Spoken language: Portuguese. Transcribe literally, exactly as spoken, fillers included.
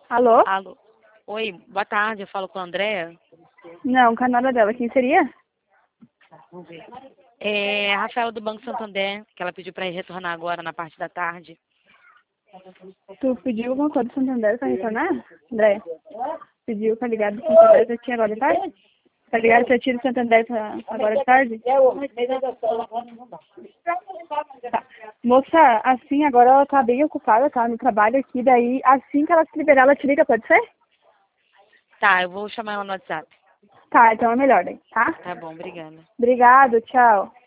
Alô? Alô. Oi, boa tarde, eu falo com a Andréa. Não, com a nora dela. Quem seria? Vamos ver. É a Rafaela do Banco Santander, que ela pediu para ir retornar agora na parte da tarde. Tu pediu alguma coisa do Santander pra retornar? André? Pediu pra ligar do Santander pra ti agora de tarde? Pra ligar pra ti do Santander pra agora de tarde? Tá. Moça, assim, agora ela tá bem ocupada, tá? No trabalho aqui, daí assim que ela se liberar, ela te liga, pode ser? Tá, eu vou chamar ela no WhatsApp. Tá, então é melhor daí, tá? Tá bom, obrigada. Obrigado, tchau.